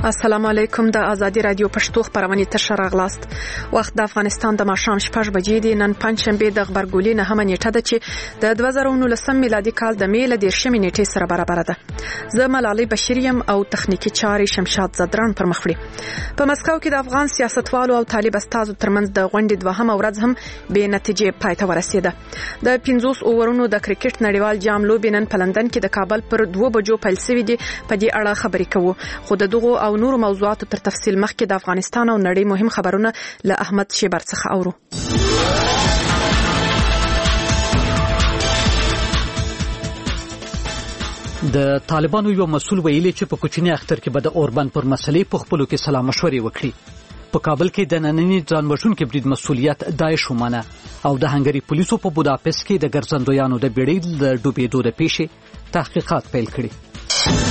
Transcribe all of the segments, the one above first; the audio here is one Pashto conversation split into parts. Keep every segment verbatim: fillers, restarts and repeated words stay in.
السلام علیکم. د ازادي رادیو پښتو خبرونه تر راغلاست. وخت د افغانستان د ماښام شپږ بجې دي. نن پنځشنبه د خبرګولۍ نه هم نیټه ده چې د دوه زره نولسم میلادي کال د میله د شمې نیټې سره برابر ده. زه ملالۍ بشریم او تخنیکی چاري شمشاد زدران پر مخ وړي. په مسکو کې د افغان سیاستوالو او طالب استادو ترمنځ د غونډې دوهمه ورځ هم به نتیجې پای ته ورسیده. د پنځوس اوورونو د کرکټ نړیوال جام لوبې نن په لندن کې د کابل پر دوه بجو پیل شوې دي. په دې اړه خبرې کوو. خو د دغو او نور موضوعاتو تر تفصیل مخکې د افغانستان او نړۍ مهم خبرونه له احمد شیبر څخه اورو. د طالبانو یو مسؤل ویلي چې په کوچني اختر کې به د اوربان پر مسلې په خپلو کې سلا مشورې وکړي. په کابل کې د نننی ځانوژونکي برید مسؤلیت داعش ومانه او د هنګري پولیسو په بوداپست کې د ګرځندویانو د بیړۍ د ډوبېدو د پیښې تحقیقات پیل کړي.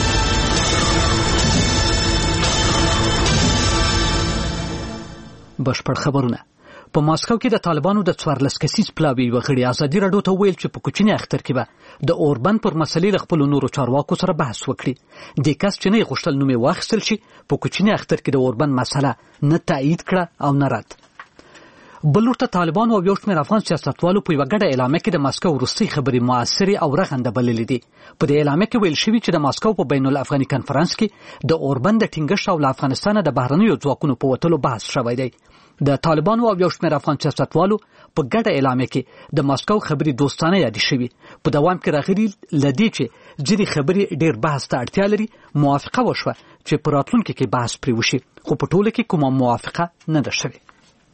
بشپړ خبرونه. په ماسکو کې د طالبانو د څوارلس کسیز پلاوي وغړي ازادي راډیو ته ویل چې په کوچني اختر کې به د اوربان پر مسلې د خپل نورو چارواکو سره بحث وکړي. د کس چې نه غوښتل نومي واخیستل شي په کوچني اختر کې د اوربان مسله نه تایید کړه او نه رد. بلورته طالبانو او یو شمېر افغان سیاستوالو په یوه ګډه اعلامیه کې د ماسکو وروستۍ خبرې موثرې او رغنده بللې دي. په دې اعلامیه کې ویل شوي چې د ماسکو په بین الافغاني کنفرانس کې د اوربان د ټینګښت او له افغانستانه د بهرنیو ځواکونو په وتلو بحث شوی دی. د طالبانو او یو شمېر افغان سیاستوالو په ګډه اعلامیه کې د ماسکو خبرې دوستانه یادې شوي. په دوام کې راغلي لدې چې ځینې خبرې ډېر بحث ته اړتیا لري موافقه وشوه چې په راتلونکي کې بحث پرې وشي، خو په ټوله کې کومه موافقه نه ده شوې.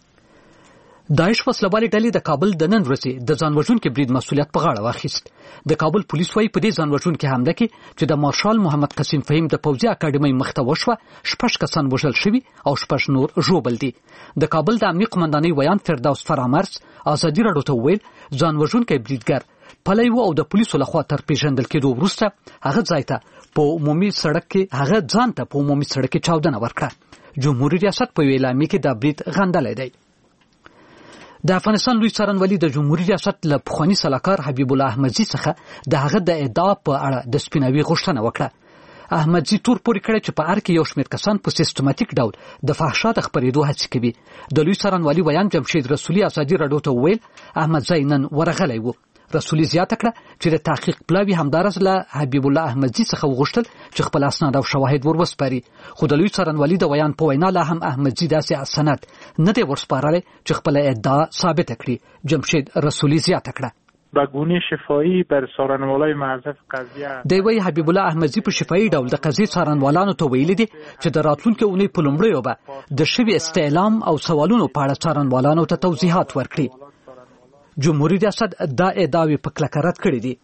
داعش وسلوالې ډلې د کابل د نن ورځې د ځانوژونکي برید مسؤلیت په غاړه واخیست. د کابل پولیس وايي په دې ځانوژونکي حمله کې چې د مارشال محمد قسیم فهیم د پوځي اکاډمۍ مخته وشوه شپږ کسان وژل شوي او شپږ نور ژوبل دي. د کابل د امنیه قمندانۍ ویان فردوس فرامرز ازادي راډیو ته وویل ځانوژونکی بریدګر پلی و او د پولیسو لخوا تر پیژندل کېدو وروسته هغه ځای ته په عمومي سړک کې هغه ځان ته په عمومي سړک کې چاودنه ورکړه. جمهوریت ریاست په یوه اعلامیه کې دا برید غندلی دی. د افغانستان لوی څارنوالي د جمهوریت ریاست له پخواني سلاکار حبیب الله احمدزي څخه د هغه د ادعا په اړه د سپیناوي غوښتنه وکړه. احمدزي تور پورې کړی چې په ار کې یو شمېر کسان په سیستماتیک ډول د فحشا د خپرېدو هڅې کوي. د لوی څارنوالي ویان جمشید رسولي ازادي راډیو ته وویل احمدزي نن ورغلی و. رسولي زیاته کړه چې د تحقیق پلاوي همدارس له حبیب الله احمدزي څخه وغوښتل چې خپل اسناد او شواهد وروسپاري، خو د لوی څارنوالي د ویان په وینا لا هم احمدزي داسې اسناد نه دی ورسپارلی چې خپل ادعا ثابته کړي. جمشید رسولي زیاته کړه به گونه شفاهی بر څارنوالای معذف قضیه دی وی حبیب الله احمدزي په شفاهي ډول د قضیې څارنوالانو ته ویلي دي چې د راتلونکي اونۍ په لومړیو به د شوي استعلام او سوالونو په اړه څارنوالانو ته توضیحات ورکړي. جمهوریت ریاست دا ادعاوې په کلکه رد کړې دي.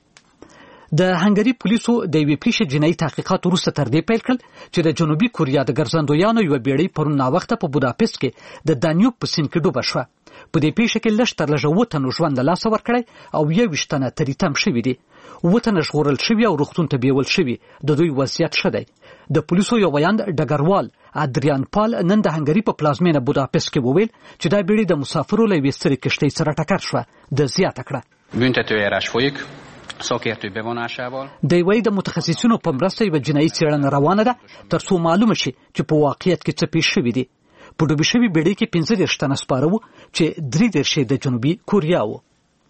د هنګري پولیسو د یوې پیښې جنایي تحقیقات وروسته تر دې پیل کړل چې د جنوبي کوریا د ګرځندویانو یوه بیړۍ پرون ناوخته په بوداپست کې د دانیوب په سیند کې ډوبه شوه. په دې پیښه کې لږ تر لږه اووه تنو ژوند له لاسه ورکړی او یوویشت تنه تری تم شوي دي. اووه تنه ژغورل شوي او روغتون ته بیول شوي. د دوی وضعیت ښه دی. د پولیسو یو ویاند ډګروال ادریان پال نن د هنګري په پلازمینه بوداپست کې وویل چې دا بیړۍ د مسافرو له یوې سترې کښتۍ سره ټکر شوه. د زیاته کړه büntetőeljárás folyik szakértő bevonásával. د وی د متخصصینو په مرسته یوه جنایي څېړنه روانه ده تر څو معلومه شي چې په واقعیت کې څه پیښ شوي دي. په ډوبې شوي بیړۍ کې پنځه دېرش تنه سپاره وو چې درې دېرش یې د جنوبي کوریا وو.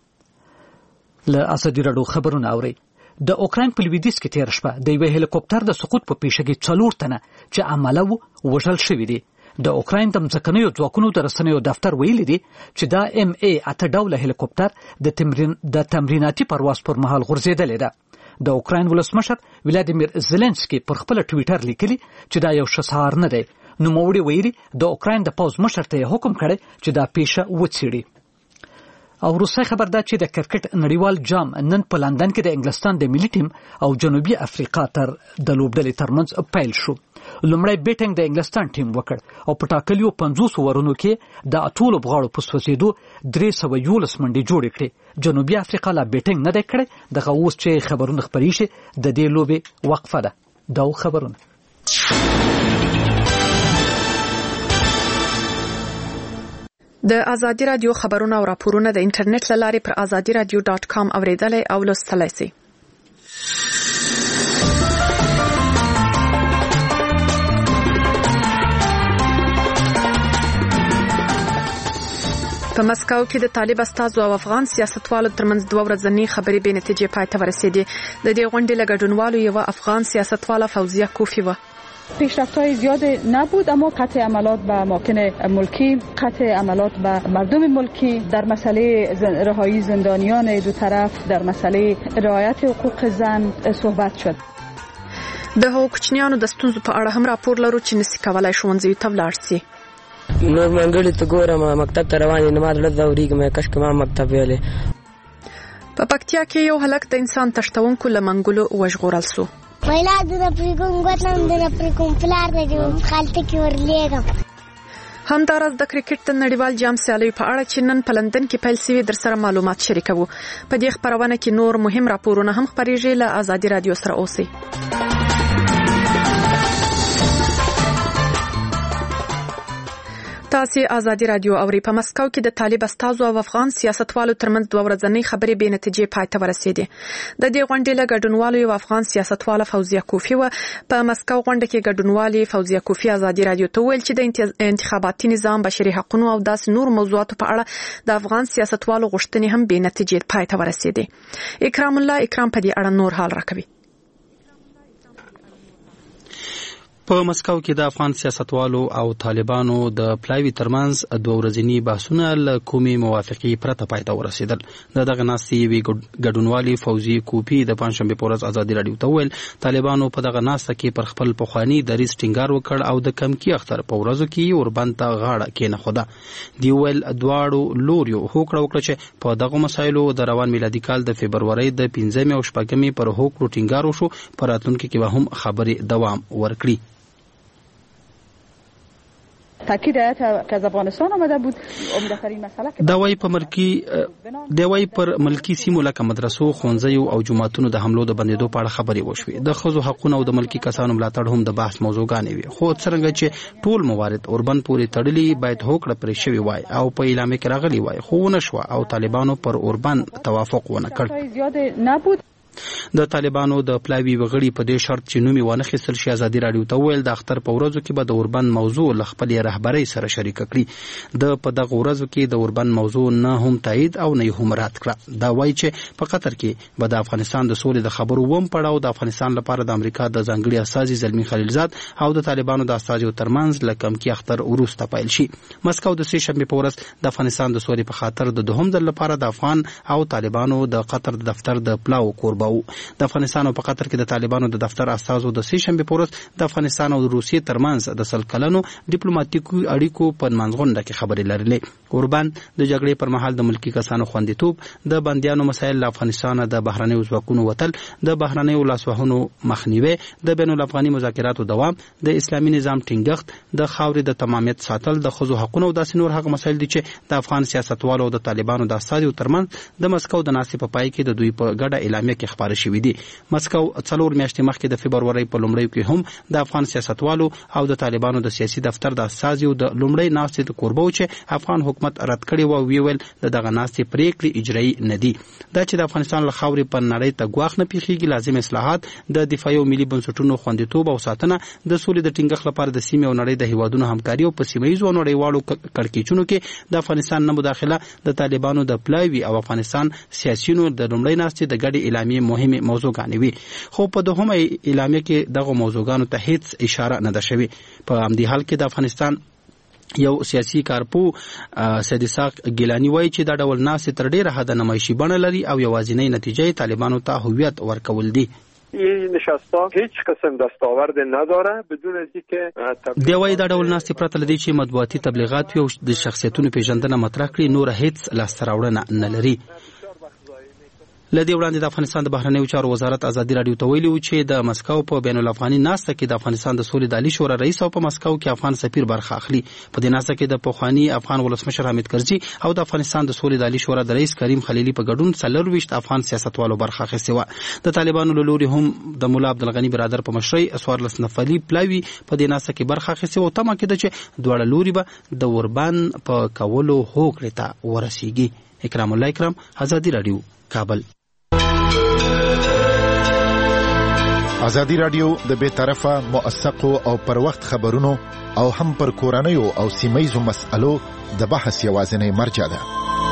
له ازادي راډیو خبرونه اورئ. د اوکراین په لویدیځ کې تېره شپه د یوه هلیکوپټر د سقوط په پیښه کې څلور تنه چې عمله وو وژل شوي دي. د اوکراین د مځکنیو ځواکونو د رسنیو دفتر ویلي دي چې دا ام ای اته ډوله هلیکوپټر د تمرین د تمریناتي پرواز پر مهال غورځېدلې ده. د اوکراین ولسمشر ولادیمیر زيلنسکي پر خپل ټویټر لیکلي چې دا یو ښه سهار نه دی. نوموړي ویلي د اوکراین د پوځ مشر ته حکم کړی چې دا پیښه وڅېړي. او روسي خبر ده چې د کرکټ نړیوال جام نن په لندن کې د انګلستان د ملي ټیم او جنوبي افریقا تر د لوبډلې ترمنځ پیل شو. لومړی بیټینګ د انګلستان ټیم وکړ او په ټاکلیو پنځوس اوورونو کې د اتو لوبغاړو په سوځېدو درې سوه یولس منډې جوړې کړې. جنوبي افریقا لا بیټینګ نه دی کړی. دغه اوس چې خبرونه خپرې شي د دې لوبې وقفه ده. دا خبرونه د ازادي رادیو خبرونه او راپورونه د انټرنیټ له لارې پر ازادي رادیو ډاټ کام اوریدلای او لوستلای شئ. په مسکو کې د طالب استازو او افغان سیاستوالو ترمنځ دوه ورځنۍ خبرې بې نتیجې پای ته ورسېدې. د دې غونډې له ګډونوالو یوه افغان سیاستواله فوزیه کوفی وه. پیشرفت‌های زیاد نبود، اما قطع عملات به اماکن ملکی، قطع عملات به مردم ملکی، در مسئله رهایی زندانیان دو طرف، در مسئله رعایت حقوق زن صحبت شد. د هغو کوچنیانو د ستونزو په اړه هم راپور لرو چې نسي کولای ښوونځیو ته ولاړ سي. نور منګړي ته ګورم مکتب ته روان یم، ما زړه ځورېږي مې کاش که ما مکتب ویلی. په پکتیا کې یو هلک د انسان تښتونکو له منګلو وژغورل سو. ویلا دونه پرې کوم ګوتم دونه پرې کوم پلار دی چې خالته کې ورلیږم. همداراز د کرکټ د نړیوال جام سیالیو په اړه چې نن په لندن کې پیل سوي در سره معلومات شریکوو. په دې خپرونه کې نور مهم راپورونه هم خپریږي. له آزادي رادیو سره اوسئ. تاسو آزادي رادیو اوري. په مسکو کې د طالب استازو او افغان سیاستوالو ترمنځ دوه ورځنۍ خبرې بې نتیجې پای ته ورسېدې. د دې غونډې له ګډونوالو یو افغان سیاستواله فوزیه کوفی و. په مسکو غونډه کې ګډونوالي فوزیه کوفی آزادي رادیو ته ویل چې د انتخاباتي نظام، بشري حقوقو او داس نور موضوعاتو په اړه د افغان سیاستوالو غوښتنې هم بې نتیجې پای ته ورسېدې. اکرام الله اکرام په دې اړه نور حال راکوي. په مسکو کې د افغان سیاستوالو او طالبانو د پلاوي ترمنځ دوه ورځني بحثونه له کومې موافقې پرته پای ته ورسېدل. د دغه ناستې یوې ګډونوالي فوزي کوپی د پنجشنبې په ورځ ازادي راډیو ته وویل طالبانو په دغه ناسته کې پر خپل پخواني دریځ ټینګار وکړ او د کمکي اختر په ورځو کې اوربند ته غاړه کېنښوده. دی ویل دواړو لوریو هوکړه وکړه چې په دغه مسایلو د روان میلادي کال د فبرورۍ د پنځمې او شپږمې پر هوکړو ټینګار وشو. په راتلونکي کې به هم خبرې دوام ورکړي. تاکید ایت که از افغانستان آمده بود عمده‌ترین مسئله که دوای په ملکی دوای پر ملکی سیمو لکه مدرسو، ښوونځیو او جوماتونو د حملو د بندېدو په اړه خبرې وشوې. د ښځو حقونه او د ملکی کسانو ملاتړ هم د بحث موضوعګانې وي. خو څرنګه چې ټول موارد اوربند پورې تړلي باید هوکړه پرې شوې وای او په اعلامیه کې راغلي وای، خو ونه شوه او طالبانو پر اوربند توافق ونه کړ. زیاد نبود. د طالبانو د پلاوي وغړي په دې شرط چې نومي ونه خېستل شي آزادي راډیو ته ویل د اختر په ورځو کې به د اوربند موضوع له خپلې رهبرۍ سره شریک کړي. د په دغه ورځو کې د اوربند موضوع نه هم تایید او نه هم رد کړه. دا وایي چې په قطر کې به د افغانستان د سولې د خبرو وم پړاو د افغانستان لپاره د امریکا د ځانګړي استازي زلمی خلیلزاد او د طالبانو د استازو ترمنځ له کمکي اختر وروسته پیل شي. مسکو د سې شنبې په ورځ د افغانستان د سولې په خاطر د دوهم ځل لپاره د افغان او طالبانو د قطر د دفتر د پلاو کوربه و. د افغانستان او په قطر کې د طالبانو د دفتر استازو د سې شنبې په ورځ د افغانستان او روسیې ترمنځ د سل کلنو ډیپلوماټیکو اړیکو په منځغونډه کې خبرې لرلې. اوربند د جګړې پر مهال د ملکی کسانو خوندیتوب، د بندیانو مسایل له افغانستان د بهرنیو ځواکونو وتل، د بهرنیو لاسوهنو مخنیوي، د بین الافغاني مذاکراتو دوام، د اسلامي نظام ټینګښت، د خاورې د تمامیت ساتل، د ښځو حقوقو او داسې نور هغه مسایل دي چې د افغان سیاستوالو او د طالبانو د استازو ترمنځ د مسکو د ناستې په پای کې د دوی په ګډه اعلامیه کې خبرې شوې دي. مسکو څلور میاشتې مخکې د فبرورۍ په لومړیو کې هم د افغان سیاستوالو او د طالبانو د سیاسي دفتر د استازو د لومړۍ ناستې د کوربه و چې افغان حکومت رد کړی و. ویل د دغه ناستې پریکړې اجرایي نه دي. دا چې د افغانستان له خاورې په نړۍ ته ګواښ نه پیښیږي، لازم اصلاحات، د دفاعي او ملي بنسټونو خوندیتوب او ساتنه، د سولې د ټینګښت لپاره د سیمې او نړۍ د هیوادونو همکاري او په سیمه ییزو او نړیوالو کړکېچونو کې د افغانستان نه مداخله د طالبانو د پلاوي او افغانستان سیاسيونو د لومړۍ ناستې د ګډې اعلامیې مهمه موضوعګانې وي. خو په دغه اعلامیه کې دغه موضوعګانو ته هیڅ اشاره نه ده شوې. په همدې حال کې د افغانستان یو سیاسي کارپو سید اسحاق ګیلانی وایي چې دا ډول ناستې تر ډیره حده نمایشي بڼه لري او یوازینۍ نتیجه طالبانو ته هویت ورکول دي. این نشستا هیچ قسم دستاورد نداره بدون از اینکه دی وایي دا ډول ناستې پرته لدی چې مطبوعاتي تبلیغات او د شخصیتونو پیژندنه مطرح کړي نور هیڅ لاسته راوړنه نه لري. لدی وړاندې د افغانستان د بهرنیو چارو وزارت آزادي راډیو ته ویلي و چې د مسکو په بین الافغاني ناسته کې د افغانستان د سولې د عالی شورا رئیس او په مسکو کې افغان سفیر برخه اخلي. په دې ناسته کې د پخوانی افغان ولسمشر حامد کرزي او د افغانستان د سولې د عالی شورا د رئیس کریم خلیلي په ګډون څلور ویشت افغان سیاستوالو برخه اخیستې وه. د طالبانو له لوري هم د مولا عبدالغني برادر په مشرۍ څوارلس نفري پلاوي په دې ناسته کې برخه اخیستې وه. تمه کېده چې دواړه لوري به د اوربند په کولو هوکړې ته ورسیږي. اکرام الله اکرام، آزادي راډیو، کابل. ازادي رادیو د بې طرفه موثقو او پر وخت خبرونو او هم پر کورنیو او سیمه‌یزو مسألو د بحث یوازینی مرجع ده.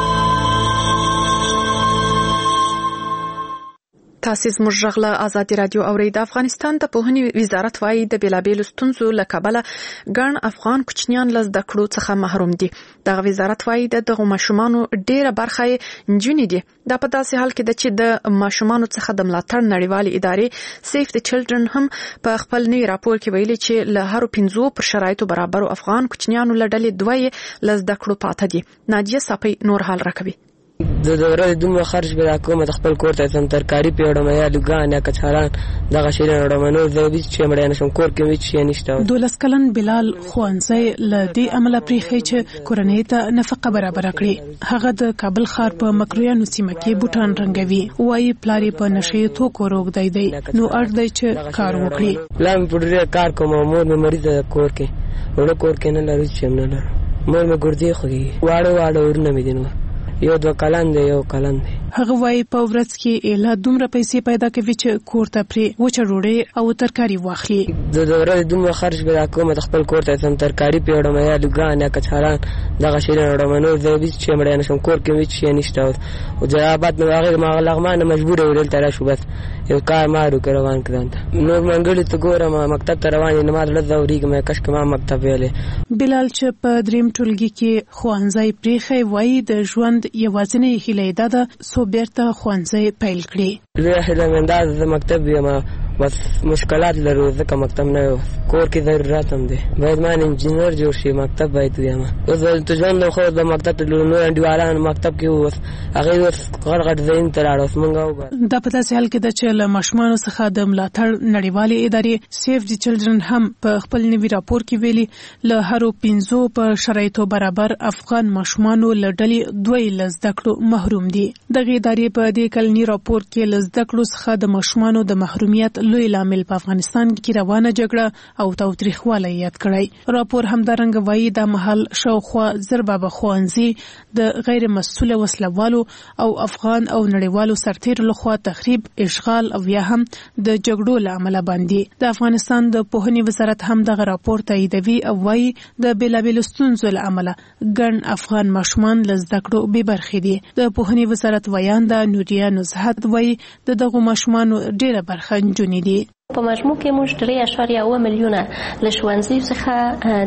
تاسو زموږ غږ ازادي رادیو اورید. افغانستان د پوهنې وزارت وايي د بیلابېلو ستونزو له کبله ګڼ افغان کوچنیان له زده کړو څخه محروم دي. دغه وزارت وايي د دغو ماشومانو ډېره برخه یې نجونې دي. دا په داسې حال کې ده چې د ماشومانو څخه د ملاتړ نړیوالې ادارې سیف د چلډرن هم په خپل نوي راپور کې ویلي چې له هرو پنځو پر شرایطو برابرو افغان کوچنیانو له ډلې دوه یې له زده کړو پاته دي. نادیه صافی نور حال راکوي. د دوره دومره خرج به کومه د خپل کور ته سم ترکاری پیوړم یا لګان یا کچاران دغه شی نه وړم نو زه به چې مړ نه شم کور کې وچ شي نشته. دولس کلن بلال خوانزی ل دې عمله پریخي چې کورنۍ ته نفقه برابر کړي. هغه د کابل ښار په مکرویانو سیمه کې بوټان رنګوي. وایي پلاری په نشې تو کو روغ دی دی نو اړ دی چې کار وکړي. لام پډری کار کوم مور مې مریض کور کې ورو کور کې نه لري چې نه لري مور مې ګردي خوږي واړو واړو ورنه مې دینو یو دو کلن دی یو کلن دی. هغه وایي په ورځ کې اله دومره پیسې پیدا کوي چې کور ته پرې وچه ډوډۍ او ترکاری واخلي. د دوره دومره خرج به کوم د خپل کور ته سم ترکاری پیوړم یا لګان یا کچاران دغه شی نه وړم نو زه به چې مړ نه شم کور کې وچ شي نشته او جوابات نو هغه ما لغمان مجبور ورل تر شو بس یو کار مارو روان کړم نو منګړی ته ګورم مکتب ته روان نه ما د زوريګ مې کش کما مکتب ویلې. بلال چې په دریم ټولګي کې خوانزی پریخي وایي د ژوند یوازینی هیله ده سو بیرته خوانزی پیل کړي. زه هیله مند د مکتب یم بس مشکلات لرو ځکه مکتب نه کور کې ضرورت هم دي باید ما انجینر جوړ شي مکتب باید یم اوس ته ژوند خو د مکتب نو انډیوالان مکتب کې اوس هغه اوس غړ غړ زین تر اړه مونږه دا په داسې حال کې د چې له ماشومانو څخه د ملاتړ نړیوالې ادارې سیف دی چلډرن هم په خپل نوي راپور کې ویلي له هرو پنځو په شرایطو برابر افغان ماشومانو له ډلې دوی له زده کړو محروم دي. دغه ادارې په دې کلني راپور کې له زده کړو څخه د ماشومانو د محرومیت لوی لامل په افغانستان کې روانه جګړه او تاوتریخوالی یاد کړی. راپور همدارنګه وایي د محل شاوخوا زربابه خوانزي د غیر مسؤل وسلوالو او افغان او نړیوالو سرتیرو لخوا تخریب اشغال او یا هم د جګړو له امله باندې. د افغانستان د پوهنې وزارت هم دغه راپور تاییدوي او وایي د بیلابېلو ستونزو له امله ګڼ افغان ماشومان له زده کړو بې برخې دي. د پوهنې وزارت ویانده نوریا نزهت وایي د دغو ماشومانو ډېره برخه نجونې دي. په مجموع کې موږ درې اعشاریه اوه میلیونه له ښوونځیو څخه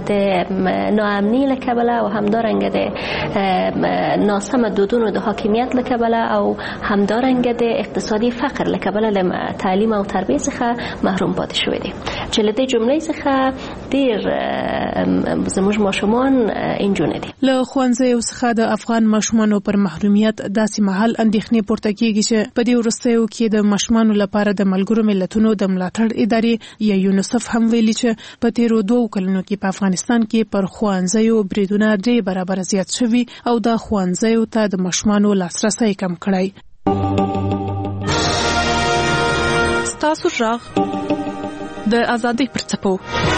د ناامني له کبله او همدارنګه د ناسم دودونو د حاکمیت له کبله او همدارنګه د اقتصادي فقر له کبله له تعلیم او تربیه څخه محروم پاتې شوي دي چې له دې جملې څخه ډېر زموږ ماشومان نجونې دي. له ښوونځیو څخه د افغان ماشومانو پر محرومیت داسې مهال اندېښنې پورته کېږي چې په دې وروستیو کې د ماشومانو لپاره د ملګرو ملتونو د ملاتړ ادارې یا یونیسف هم ویلي چې په تیرو دوو کلونو کې په افغانستان کې پر ښوونځیو بریدونه درې برابره زیات شوي او د ښوونځیو ته د ماشومانو لاسرسی کم کړی. ستاسو غږ د ازادۍ پر څپو.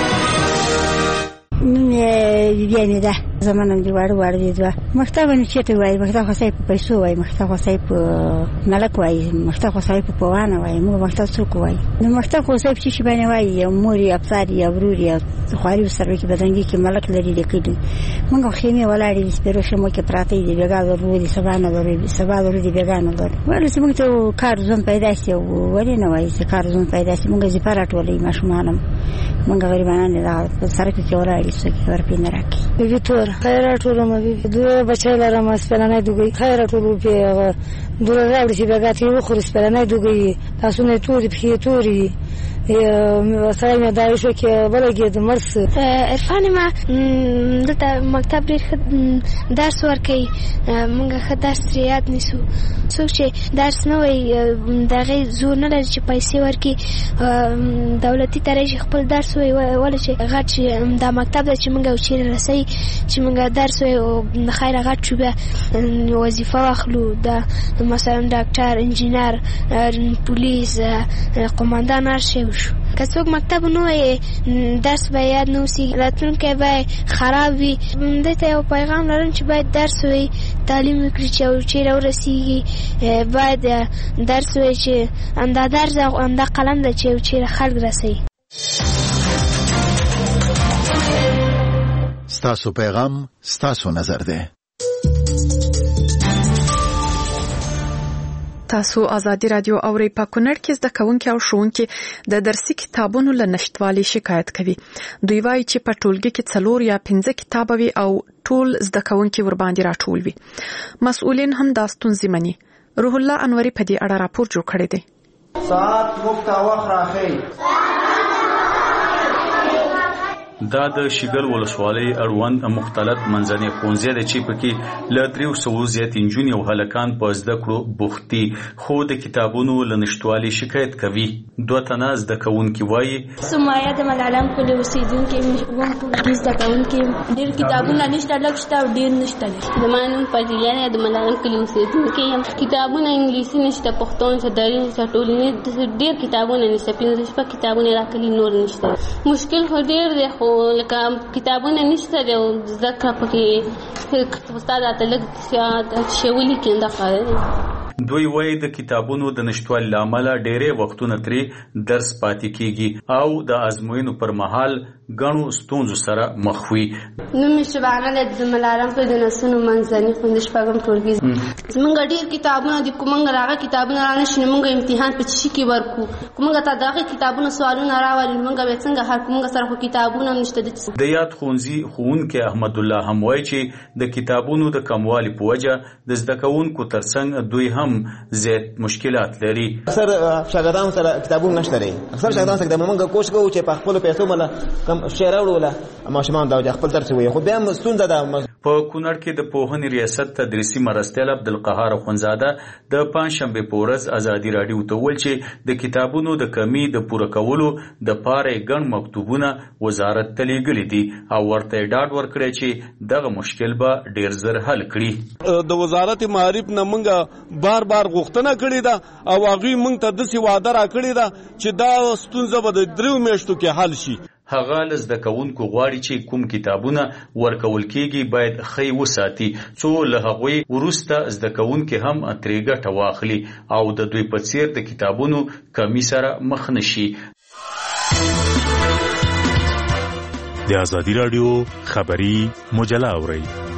نوم یې بیبیانې ده زمانم دی واړه واړه دي دوه مکتب نه چېرته وایي مکتب خو صحیح په پیسو وایي مکتب خو صحیح په ملک وایي مکتب خو صحیح په پوانه وایي موږ مکتب څوک وایي نو مکتب خو صحیح چې باندې وایي یو مور یې افسر یې ورور یې خواري سره کې بدنګي کې ملک لري لیکلي موږ خیمه ولاړې سپیرو شمو کې پراته دي بیګا ورو دي سبا نه ورو سبا ورو دي بیګا نه ورو ولې چې موږ ته کار زون پیدا شي ولې نه وایي چې کار زون پیدا شي موږ زی پارات ولې ماشومان موږ غریبانان نه سره کې ولاړې سکه ورپینه راکې بي تور خیر ټول مې دوه بچی لرم سپلنه دوی خیر ټول په دوه راوړي چې بګاتې وخور سپلنه دوی تاسو نه توري په توري یو سره مې دا شو کې بلګې د مرس عرفان ما دته مکتب ډېر درس ورکوي موږ ښه درس یاد نیسو څوک چې درس نه وایي د هغې زور نه لري چې پیسې ورکړي دولتي طرح چې خپل درس وایي ولې چې غټ چې دا مکتب ده چې موږ چیرې رسوي چې موږ درس وایي د خیره غټ شو بیا وظیفه واخلو د مثلا ډاکټر انجینر پولیس قماندان هر شی وشو که څوک مکتب نه وي درس به یاد نه وسي، راتلونکی به خراب وي. دې ته یو پیغام لرم چې باید درس وي، تعلیم وکړي چې او چیرې ورسیږي باید درس وي چې همدا درس او همدا قلم ده چې چیرې خلک رسوي. ستاسو پیغام ستاسو نظر ده. تاسو آزادی رادیو اوري په کونړ کې زده کوونکي او ښوونکي د درسي کتابونو له نشټوالي شکایت کوي. دوی وایي چې په ټولګي کې څلور یا پنځه کتاب وي او ټول زده کوونکي ور باندې راټول وي. مسؤلین هم دا ستونزې مني. روح الله انوري په دې اړه راپور جوړ کړی دی. ساعت مفته وخت راخی. دا د شیګل ولسوالۍ اړوند مختلط منځني ښوونځی دی چې پکې له دریو سوو زیات نجونې او هلکان په زده کړو بوخت دي، خو د کتابونو له نشتوالي شکایت کوي. دوه تنه زده کوونکي وایي سمایه د ملالم کلي اوسېدونکي وم ټولګي زده کوونکي ډېر کتابونه نشته، لږ شته او ډېر نشته. زما نوم فضیله ده، د ملالم کلي اوسېدونکي یم. کتابونه انګلیسي نشته، پښتو نشته، دري نشته، ټولنیز ډېر کتابونه نشته، پنځه شپږ کتابونه راکلي نور نشته. مشکل خو ډېر دی خو لکه کتابونه نشته دی او زده کړه پکې استاد راته لږ شوي لیکي دغه. دوی وایي د کتابونو د نشتوالي له امله ډېرې وختونه ترې درس پاتې کیږي او د ازموینو پر مهال ګڼو ستونزو سره مخ وي. نوم یې شبانه ده، د ملالم په د نسونو منځني ښوونځي شپږم ټولګي. زمونږ ډېر کتابونه دي، که موږ راغه کتابونه رانشي نو موږ امتحان په چی کې ورکو، که موږ ته دغه کتابونه سوالونه راولي موږ به څنګه حل کوو؟ موږ سره خو کتابونه هم نشته. د یاد ښوونځي ښوونکی احمد الله هم وایي چې د کتابونو د کموالي په وجه د زده کوونکو ترڅنګ دوی هم زیات مشکلات لري. اکثر شاګردانو سره کتابونه نشته لري، اکثر شاګردانو سره موږ کوشش کوو چې په خپل پیسو باندې کم شعر وروړو ماشومان دا خپل درس وي، خو بیا هم ستونزه ده. په کونړ کې د پوهنې ریاست تدریسي مرستیال عبدالقهار اخونزاده د پنجشنبې په ورځ ازادي راډیو ته وویل چې د کتابونو د کمی د پوره کولو د پاره ګڼ مکتوبونه وزارت ته لیږلي دي او ورته ډاډ ورکړی چې دغه مشکل به ډیر زر حل کړي. د وزارت معارف نه موږ بار بار غوښتنه کړې ده او هغوی موږ ته داسې وعده راکړې ده چې دا ستونزه به د دریو میاشتو کې حل شي. هغه له زده کوونکو غواړي چې کوم کتابونه ورکول کېږي باید ښه وساتي څو له هغوی وروسته زده کوونکي هم ترې ګټه واخلي او د دوی په څیر د کتابونو کمی سره مخ نشي. د ازادي راډیو خبري مجله اورئ.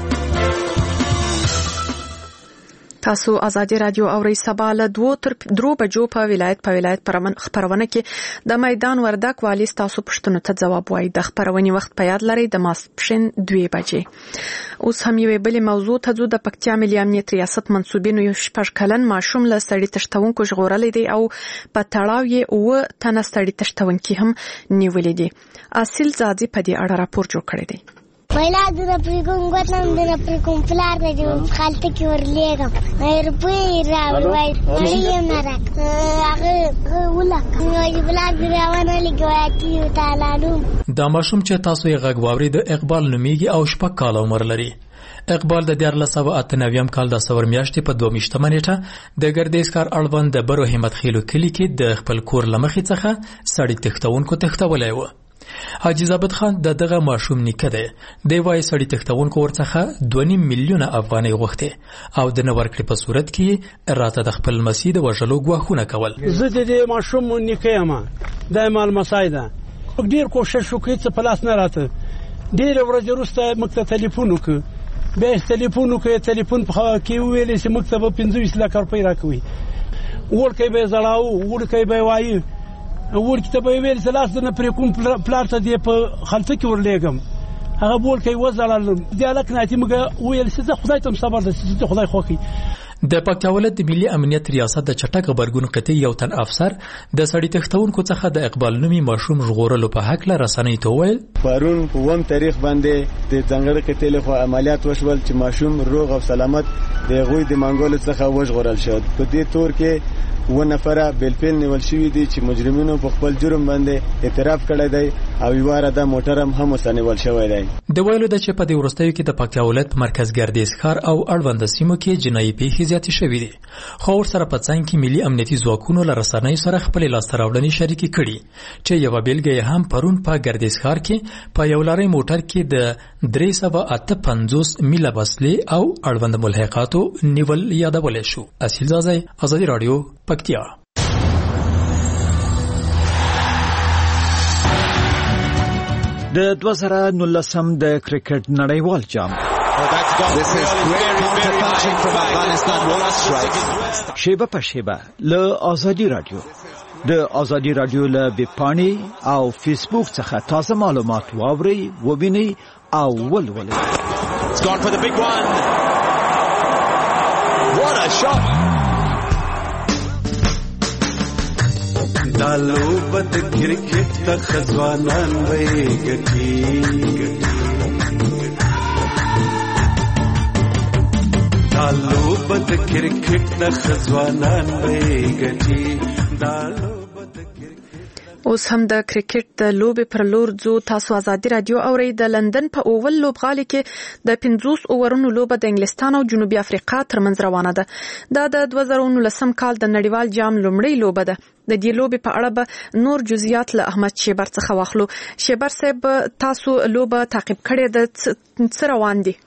تاسو آزادی رادیو اورئ. سبا له دوه تر درو بجو په ولایت په ولایت خبرونه کې د میدان وردک والی تاسو پښتنو ته ځواب وایي. د خبرونې وخت په یاد لرئ، د ماسپښین دوه بجې. اوس هم یو بل موضوع ته ځو. د پکتیا ملي امنیت ریاست منسوبینو یو شپږ کلن ماشوم له سړی تشتونکو ژغورلې دی او په تړاو یې اوه تنه سړی تشتونکي هم نیولې دي. اصل زادي په دې اړه راپور جوړ کړی دی. पहिला दिन प्रिकोम गतम दिन प्रिकोम फ्लार दे जो खालते की वर लेगा मेरे पे रावल वाई ये मेरा आगे उला ये ब्लाक गिरावाना لګواتي تعالو. دا ماشوم چې تاسو یې غږواوري د اقبال نوميږي او شپږ کال عمر لري. اقبال د دیارلس سوه اته نویم کال د سور میاشتې په دوه میاشتمه نیټه د ګردیز کار اړوند د برو همت خیلو کلی کې د خپل کور لمخې څخه سړی تختونکو تختولای و. حاجی زابد خان د دغه ماشوم نیکه دی. دی وایي سړی تختونکو ورڅخه دوه نیم میلیونه افغانۍ غوښتې او د نه ورکړې په صورت کې راته د خپل لمسي د وژلو ګواښونه کول. زه د دې ماشوم نیکه یم، دا مال مسای ده. ډېر کوشش وکړ چې په لاس نه راته. ډېرې ورځې وروسته موږ ته تلیفون وکړ، بیا یې تلیفون وکړ، تلیفون په خوا کې وویلې چې موږ ته به پنځه ویشت لکه روپۍ راکوي. وړکی به یې زړاوه، وړکی به یې وایي، وړکي ته به یې ویل چې لاس نه پرې کوم پلار ته دې په خلطه کې ورلېږم. هغه وړکی وزړل، دې هلک ناتي موږ وویل چې زه خدای ته هم صبر ده چې خدای خوښ کړي. د پکتیا ولایت د ملي امنیت ریاست د چټک غبرګون قطعي یو تن افسر د سړی تختونکو څخه د اقبال نومي ماشوم ژغورلو په حق له رسنۍ ته وویل پرون په وم تاریخ باندې د ځنګړه قطعي له خوا عملیات وشول چې ماشوم روغ او سلامت د غوی د منګولو څخه وژغورل شو. په دې تور کې و نفره بالفعل نیول شوي دي چې مجرمینو په خپل جرم باندې اعتراف کړی دی او یوه راده موټر هم هم ورسره نیول شوی دی. د ویلو ده چې په دې وروستیو کې د پکتیا ولایت په مرکز ګردیز ښار او اړونده سیمو کې جنایي پیښې زیاتې شوې دي، خو ورسره په څنګ کې ملي امنیتي ځواکونو له رسنیو سره خپلې لاسته راوړنې شریکې کړي چې یوه بیلګه یې هم پرون په ګردیز ښار کې په یو لارۍ موټر کې د درې سوه اته پنځوس میله وسلې او اړوند ملحقاتو نیول یادولی شو. اصیل زازی، ازادي راډیو، پکتیا. د دوه زره نولسم د کرکټ نړیوال جام شیبه په شیبه له ازادي راډیو د ازادي راډیو له ویبپاڼې او فیسبوک څخه تازه معلومات واورئ، ووینئ او ولولئ. It's gone for the big one. What a shot. دالو بد کرکټ ته خزوانان وې ګټي دالو بد کرکټ ته خزوانان وې ګټي دالو اوس هم د کرکټ د لوبې پر لور ځو. تاسو ازادي راډیو اورئ. د لندن په اوول لوبغالي کې د پنځوس اوورونو لوبه د انګلستان او جنوبي افریقا ترمنځ روانه ده. دا د دوه زره نولسم کال د نړیوال جام لومړۍ لوبه ده. د دې لوبې په اړه به نور جزئیات له احمد شیبر څخه واخلو. شیبر صاحب، تاسو لوبه تعقیب کړې ده، څه روان دي؟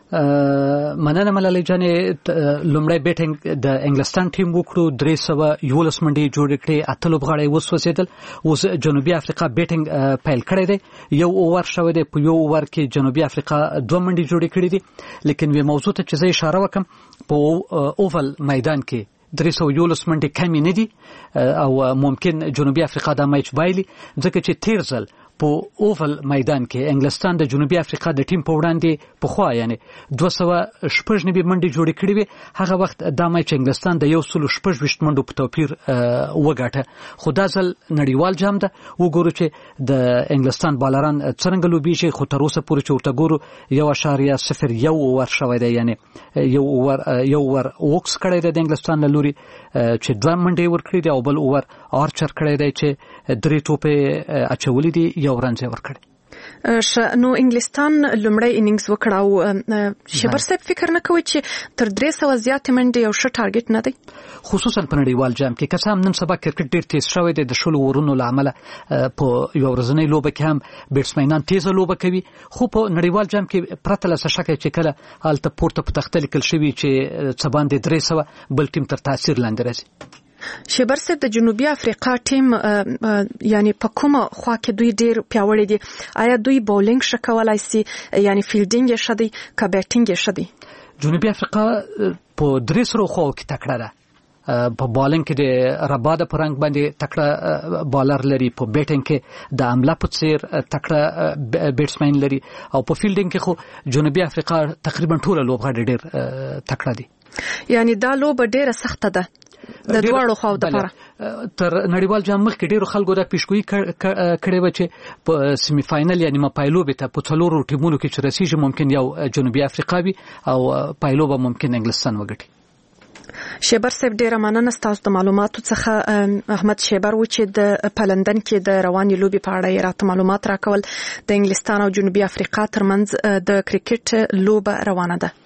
مننه ملالۍ جانې. لومړی بیټینګ د انګلستان ټیم وکړو، درې سوه یولس منډې جوړې کړې، اته لوبغاړي وسوځېدل. اوس جنوبي افریقا بیټینګ پیل کړی دی، یو اوور شوی دی، په یو اوور کې جنوبي افریقا دوه منډې جوړې کړې دي. لیکن وی موضوع ته چې زه اشاره وکم، په اوول میدان کې درې سوه یولس منډې کمې نه دي او ممکن جنوبي افریقا دا میچ بایلي، ځکه چې تیر ځل په اوول میدان کې انګلستان د جنوبي افریقا د ټیم په وړاندې پخوا یعنی دوه سوه شپږ نوي منډې جوړې کړې وې. هغه وخت دا میچ انګلستان د یو سلو شپږ ویشت منډو په توپیر وګاټه. خو دا ځل نړیوال جام ده، وګورو چې د انګلستان بالران څرنګه لوبیږي. خو تر اوسه پورې چې ورته ګورو یو اشاریه صفر یو اوور شوی دی، یعنی یو اوور یو اوور وکس کړی دی د انګلستان له لوري چې دوه منډې ورکړې دي او بل اوور آرچر کړی دی چې درې ټوپې اچولې دي، یو رنز یې ورکړی. نو انګلستان لومړی انینګز وکړ او شبر صاحب فکر نه کوي چې تر درې سوه زیاتې منډې یو ښه ټارګټ نه دی، خصوصا په نړیوال جام کې. که څه هم نن سبا کرکټ ډېر تیز شوی دی، د شلو اورونو له امله په یوه ورځنۍ لوبه کې هم بیټسمینان تیزه لوبه کوي، خو په نړیوال جام کې پرته له څه شکه چې کله هلته پورته په تخته لیکل شوي چې څه باندې درې سوه بل ټیم تر تاثیر لاندې راځي. شیبر صاحب، د جنوبي افریقا ټیم یعنی په کومه خوا کې دوی ډیر پیاوړي دي؟ آیا دوی بولینګ ښه کولای شي، یعنی فیلډینګ یې ښه دی که بیټینګ یې ښه دی؟ جنوبي افریقا په درې سرو خواو کې تکړه ده. په بالینګ کې د رباده په رنګ باندې تکړه بالر لري، په بیټینګ کې د عمله په څیر تکړه بیټسمین لري، او په فیلډینګ کې خو جنوبي افریقا تقریبا ټول لوبغاړي ډیر تکړه دي. یعنی دا لوبه ډیره سخته ده د دواړو خواو دپاره. تر نړیوال جام مخکې ډیرو خلکو دا پیشګویي کړې وه چې په سیمی فاینل یعنی ما پایلوبې ته په څلورو ټیمونو کې چې رسیږي ممکن یو جنوبي افریقا وي او پایلوبه ممکن انګلستان وګټي. شیبر صاحب، ډیره مننه ستاسو د معلوماتو څخه. احمد شیبر و چې د لندن کې د روانې لوبې په اړه یې راته معلومات راکول. د انګلستان او جنوبي افریقا ترمنځ د کرکټ لوبه روانه ده.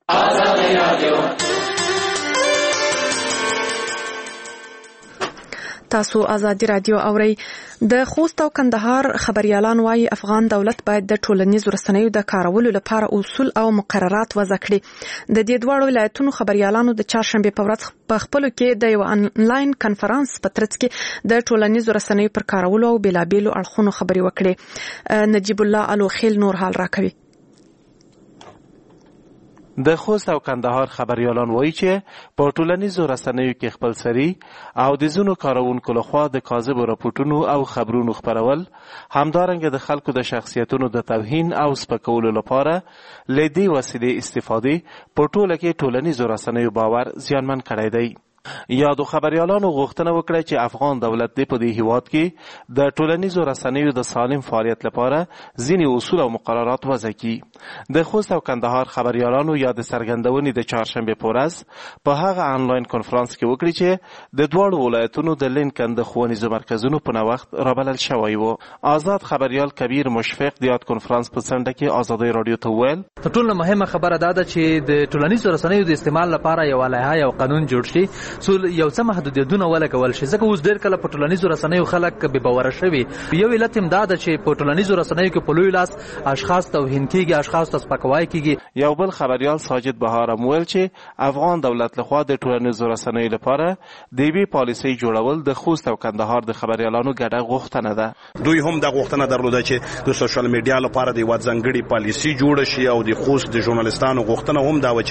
تاسو ازادي راډیو اورئ. د خوست او کندهار خبريالان وايي افغان دولت باید د ټولنیزو رسنیو د کارولو لپاره اصول او مقررات وضع کړي. د دې دواړو ولایتونو خبريالانو د چهارشنبه په ورځ په خپلو کې د یو انلاین کانفرنس په ترڅ کې د ټولنیزو رسنیو پر کارولو او بېلابېلو اړخونو خبري وکړي. نجیب الله الوخیل نور حال راکوي. د خوست او کندهار خبريالان وایي چې په ټولنیزو رسنیو کې خپلسري او د ځینو کارونکو لخوا د کاذبو راپورټونو او خبرونو خپرول، همدارنګه د خلکو د شخصیتونو د توهین او سپکولو لپاره له دې وسیلې استفاده په ټوله کې ټولنیزو رسنیو باور زیانمن کړی دی. یادو خبريالانو غوښتنه وکړه چې افغان دولت دې په دې هیواد کې د ټولنیزو رسنیو د سالم فعالیت لپاره ځینې اصول او مقررات وضع کړي. د خوست او کندهار خبريالانو یا د څرګندونې د چهارشنبه په ورځ په هغه آنلاین کنفرانس کې وکړي چې د دواړو ولایتونو د لینکن د ښوونیزو مرکزونو په نوښت رابلل شوی و. آزاد خبريال کبیر مشفق د یاد کنفرانس په څنډه کې آزادۍ رادیو ته وویل تر ټولو مهمه خبره دا ده چې د ټولنیزو رسنیو د استعمال لپاره یو لایحه او قانون جوړ شي څو یو څه محدودیتونه ولګول شي ځکه اوس ډېر کله په ټولنیزو رسنیو خلک بې باوره شوي. یو علت هم دا ده چې په ټولنیزو رسنیو کې په لوی لاس اشخاص توهین کېږي اشخاص ته سپکاوی کېږي. یو بل خبريال ساجد بهار هم ویل چې افغان دولت لخوا د ټولنیزو رسنیو لپاره د یوې پالیسۍ جوړول د خوست او کندهار د خبريالانو ګډه غوښتنه ده. دوی هم د غوښتنه درلوده چې د سوشل میډیا لپاره د یوه ځانګړې پالیسي جوړه شي او د خوست د ژورنالستانو غوښتنه هم دا و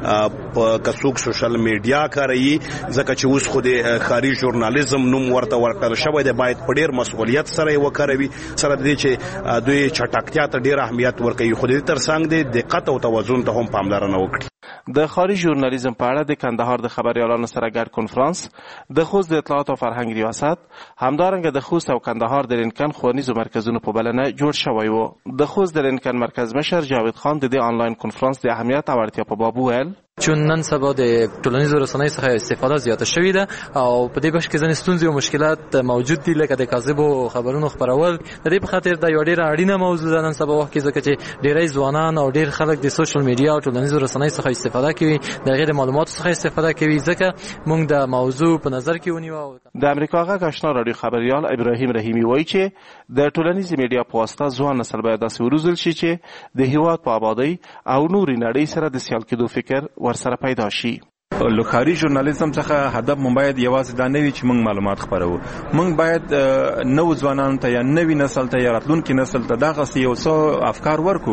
چې په کڅوک سوشل میډیا کاروي ځکه چې اوس خو د ښاري ژورنالیزم نوم ورته ورکړل شوی دی باید په ډېر مسؤلیت سره یې وکاروي سره د دې چې دوی چټکتیا ته ډېر اهمیت ورکوي خو د دې تر څنګ د دقت او توازن ته هم پاملرنه وکړي. د ښاري ژورنالیزم په اړه د کندهار د خبريالانو سره ګډ کنفرانس د خوست د اطلاعات او فرهنګ ریاست همدارنګه د خوست او کندهار د لینکن ښوونیزو مرکزونو په بلنه جوړ شوی و. د خوست د لینکن مرکز مشر جاوید خان د دې آنلاین کنفرانس د اهمیت او اړتیا په باب وویل چون نن سبا د ټولنیزو رسنیو څخه استفاده زیاته شوې ده او په دې بش کې ځینې ستونزې او مشکلات موجود دي لکه د کاذبو خبرونو خپرول. د دې په خاطر دا یو ډېره اړینه موضوع ده نن سبا وخت کې ځکه چې ډېری ځوانان او ډېر خلک د سوشل میډیا او ټولنیزو رسنیو څخه استفاده کوي د غیر معلوماتو څخه استفاده کوي ځکه موږ د موضوع په نظر کې ونیو. د امریکا غږ آشنا رادیو خبريال ابراهیم رحیمی وایي چې د ټولنیزو میډیا په واسطه ځوان نسل باید داسې وروزل شي چې د هیواد په آبادی او نوري نړۍ سره د سیال کېدو فکر ورسره پیدا شي. لوکاري ژورنالیزم څخه هدف مونږ باید یوازې دا نه وي چې مونږ معلومات خپرو مونږ باید نو ځوانانو ته یا نوي نسل ته یا راتلونکي نسل ته دغه یو څه افکار ورکو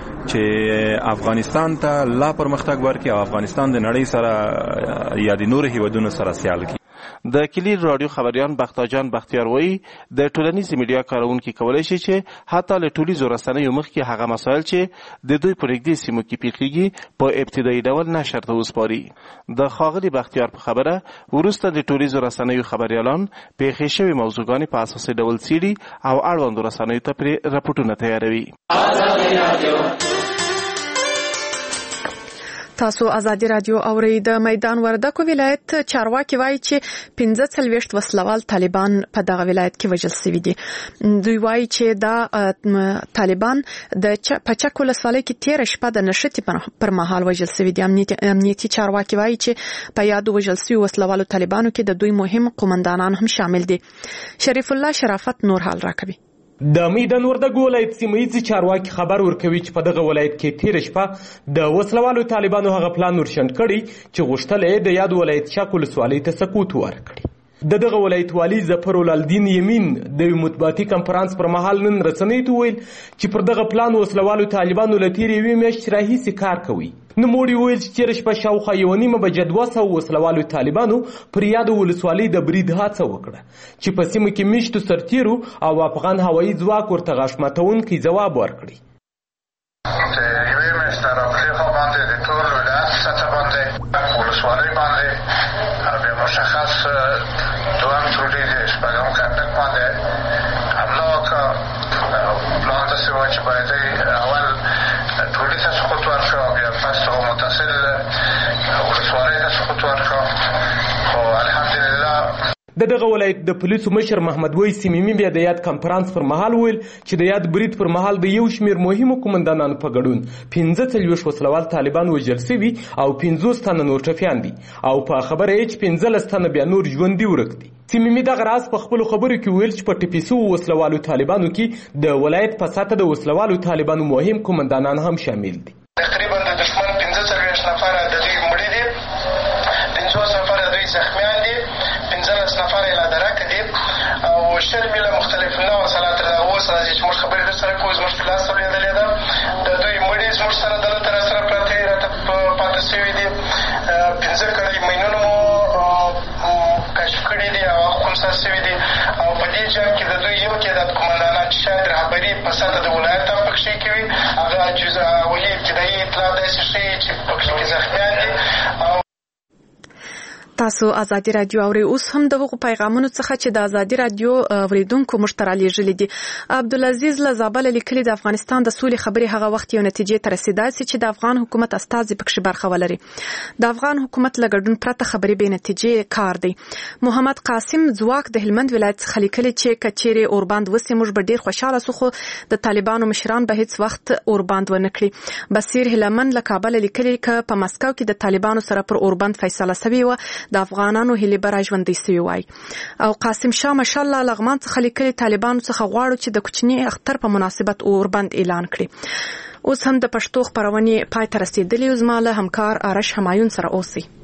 چې افغانستان ته لا پرمختګ ورکړي او افغانستان د نړۍ سره یا د نورو هیوادونو سره سیال کړي. د کلیر رادیو خبریان بختاجان بختیار وایي د ټولنیزې میډیا کارونکي کولی شي چې حتی له ټولیزو رسنیو مخکې هغه مسایل چې د دوی په نږدې سیمو کې پیښیږي په ابتدایي ډول نشر ته وسپاري. د ښاغلي بختیار په خبره وروسته د ټولیزو رسنیو خبریالان پیښې شوې موضوعګانې په اساسي ډول څیړي او اړوندو رسنیو ته پرې راپورټونه تیاروي. تاسو آزادي رادیو اورئ. د میدان وردګو ولایت چارواکي وایي چې پنځه څلوېښت وسلوال طالبان په دغه ولایت کې وژل شوي دي. دوی وایي چې دا طالبان د پچک ولسوالۍ کې تېره شپه د نښتې پر مهال وژل شوي دي. امنیتي چارواکي وایي چې په یادو وژل شوي وسلوالو طالبانو کې د دوی مهم قومندانان هم شامل دي. شریف الله شرافت نور حال راکوي. د میدان وردګو ولایت سیمه‌یز چارواکي خبر ورکوي چې په دغه ولایت کې تېره شپه د وسلوالو طالبانو هغه پلان ورشنډ کړی چې غوښتل یې د یاد ولایت چک ولسوالۍ ته سقوط ورکړي. د دغه ولایت والي ظفرالدین یمین د یو مطبوعاتي کنفرانس پر مهال نن رسنیو ته ویل چې پر دغه پلان وسلوالو طالبانو له تېرې یوې میاشتې راهیسې کار کوي. نوموړي ویل چې تېره شپه شاوخوا یوه نیمه بجه دوه سوه وسلوالو طالبانو پر یادو ولسوالۍ د برید هڅه وکړه چې په سیمه کې میشتو سرتیرو او افغان هوایي ځواک ورته غاښ ماتونکی ځواب ورکړي. مشخص دوام ترولی دی شپږم کنټک باندې حمله وکړه. پلان داسې وه چې باید اول ټولي ته سقوط ورکړه او بیا پس هغه متصل ولسوالۍ ته سقوط ورکړه. خو الحمدلله د دغه ولایت د پولیسو مشر محمد وی سیمیمی بیا د یاد کنفرانس پر مهال ویل چې د یاد برید پر مهال د یو شمیر مهمو قومندانانو په ګډون پنځه څلوېښت وسلوال طالبان وژل شوي او پنځوس تنه نور ټپیان دي او په خبره یې چې پنځلس تنه بیا نور ژوندي ورک دي. سیمیمی دغه راز په خپلو خبرو کې ویل چې په ټپي سوو وسلوالو طالبانو کې د ولایت په سطحه د وسلوالو طالبانو مهم قومندانان هم شامل دي. تقریبا د دښمن پنځه څلوېښت نفره د دوی مړي دي، پنځوس نفره دوی زخمیان دي، پنځلس نفره یې لا درک دي او شل میله مختلف نوع سلا تر هغه اوسه راځي چې موږ خبرې درسره کوو زموږ په لاس اورېدلې ده. د دوی مړي زموږ سره دلته راسره پراته یې راته پاته شوي دي. پنځه کړۍ مینونه مو کشف کړي دي او هغه خنثی شوي دي او په دې جنګ کې د دوی یو تعداد قومندانان چې شاید رهبري په سطحه د ولایت هم پکښې کوي هغه ولي ابتدایي اطلاع داسې ښیي چې پکښې کې زخمیان دي. تاسو ازادي رادیو اوري. اوس هم دغه پیغامونو څخه چې د ازادي رادیو وریدونکو مشترالي جلي دي. عبدالعزيز لزابل لیکلي د افغانستان د سولې خبري هغه وخت یو نتیجې تر رسیدای چې د افغان حکومت استازي پکې برخه ولري. د افغان حکومت لګډون پرته خبري به نتیجې کار دی. محمد قاسم زواک د هلمند ولایت څخه لیکلي چې کچيري اورباند وسې موږ به ډیر خوشاله سو، خو د طالبانو مشران به هیڅ وخت اورباند ونه کړي. بصیر هلمند له کابل لیکلي ک په مسکو کې د طالبانو سره پر اورباند فیصله سوي و، د افغانانو هلي برای ژوندۍ سوي وای. او قاسم شاه ماشاءالله لغمان څخه لیکلي طالبانو څخه غواړو چې د کوچني اختر په مناسبت اوربند اعلان کړي. اوس هم د پښتو خبرونه پای ته رسیدلې. زما له همکار آرش همایون سره اوسئ.